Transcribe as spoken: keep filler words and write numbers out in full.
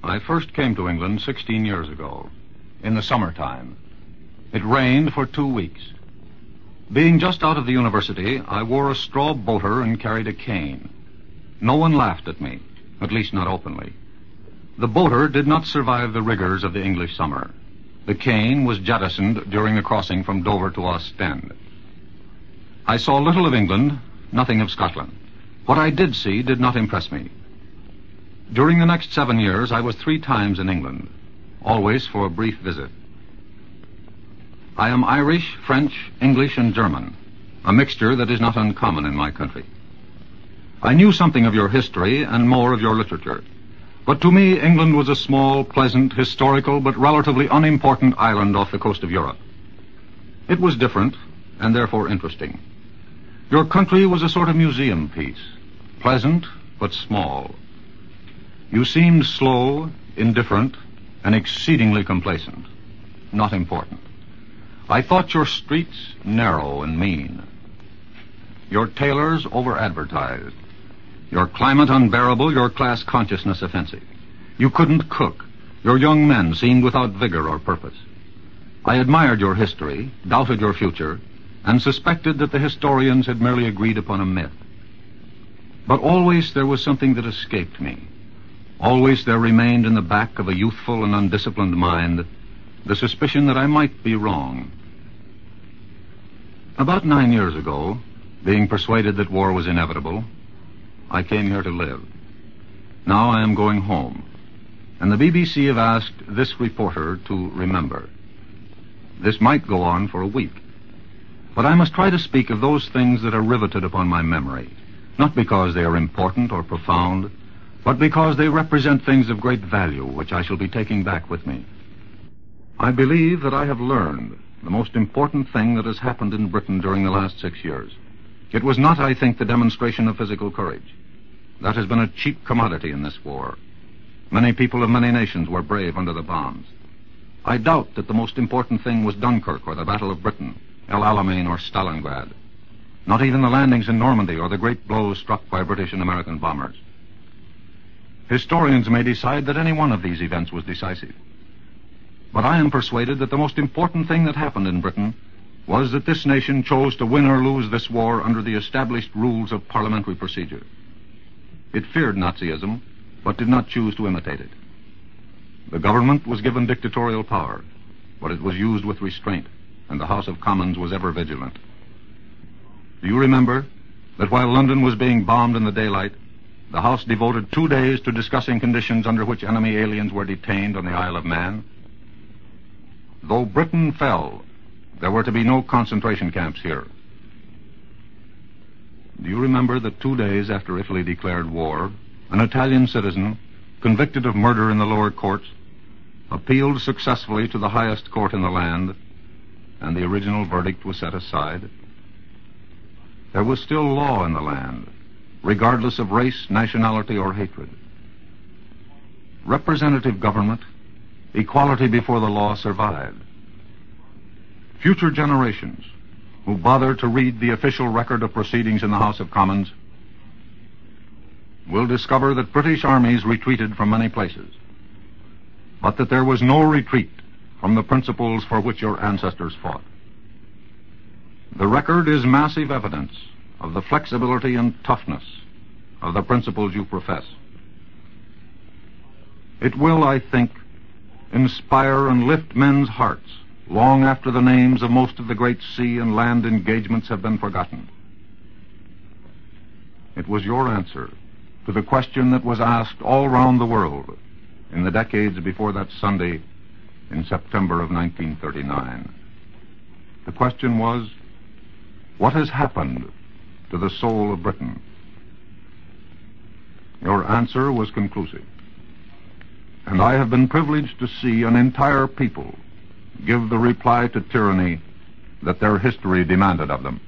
I first came to England sixteen years ago, in the summertime. It rained for two weeks. Being just out of the university, I wore a straw boater and carried a cane. No one laughed at me, at least not openly. The boater did not survive the rigors of the English summer. The cane was jettisoned during the crossing from Dover to Ostend. I saw little of England, nothing of Scotland. What I did see did not impress me. During the next seven years, I was three times in England, always for a brief visit. I am Irish, French, English, and German, a mixture that is not uncommon in my country. I knew something of your history and more of your literature, but to me, England was a small, pleasant, historical, but relatively unimportant island off the coast of Europe. It was different, and therefore interesting. Your country was a sort of museum piece, pleasant, but small. You seemed slow, indifferent, and exceedingly complacent, not important. I thought your streets narrow and mean. Your tailors over-advertised. Your climate unbearable, your class consciousness offensive. You couldn't cook. Your young men seemed without vigor or purpose. I admired your history, doubted your future, and suspected that the historians had merely agreed upon a myth. But always there was something that escaped me. Always there remained in the back of a youthful and undisciplined mind the suspicion that I might be wrong. About nine years ago, being persuaded that war was inevitable, I came here to live. Now I am going home, and the B B C have asked this reporter to remember. This might go on for a week, but I must try to speak of those things that are riveted upon my memory, not because they are important or profound, but because they represent things of great value which I shall be taking back with me. I believe that I have learned the most important thing that has happened in Britain during the last six years. It was not, I think, the demonstration of physical courage. That has been a cheap commodity in this war. Many people of many nations were brave under the bombs. I doubt that the most important thing was Dunkirk or the Battle of Britain, El Alamein or Stalingrad. Not even the landings in Normandy or the great blows struck by British and American bombers. Historians may decide that any one of these events was decisive. But I am persuaded that the most important thing that happened in Britain was that this nation chose to win or lose this war under the established rules of parliamentary procedure. It feared Nazism, but did not choose to imitate it. The government was given dictatorial power, but it was used with restraint, and the House of Commons was ever vigilant. Do you remember that while London was being bombed in the daylight, the House devoted two days to discussing conditions under which enemy aliens were detained on the Isle of Man? Though Britain fell, there were to be no concentration camps here. Do you remember that two days after Italy declared war, an Italian citizen, convicted of murder in the lower courts, appealed successfully to the highest court in the land, and the original verdict was set aside? There was still law in the land, regardless of race, nationality, or hatred. Representative government, equality before the law survived. Future generations who bother to read the official record of proceedings in the House of Commons will discover that British armies retreated from many places, but that there was no retreat from the principles for which your ancestors fought. The record is massive evidence of the flexibility and toughness of the principles you profess. It will, I think, inspire and lift men's hearts long after the names of most of the great sea and land engagements have been forgotten. It was your answer to the question that was asked all round the world in the decades before that Sunday in September of nineteen thirty-nine. The question was, what has happened to the soul of Britain? Your answer was conclusive, and I have been privileged to see an entire people give the reply to tyranny that their history demanded of them.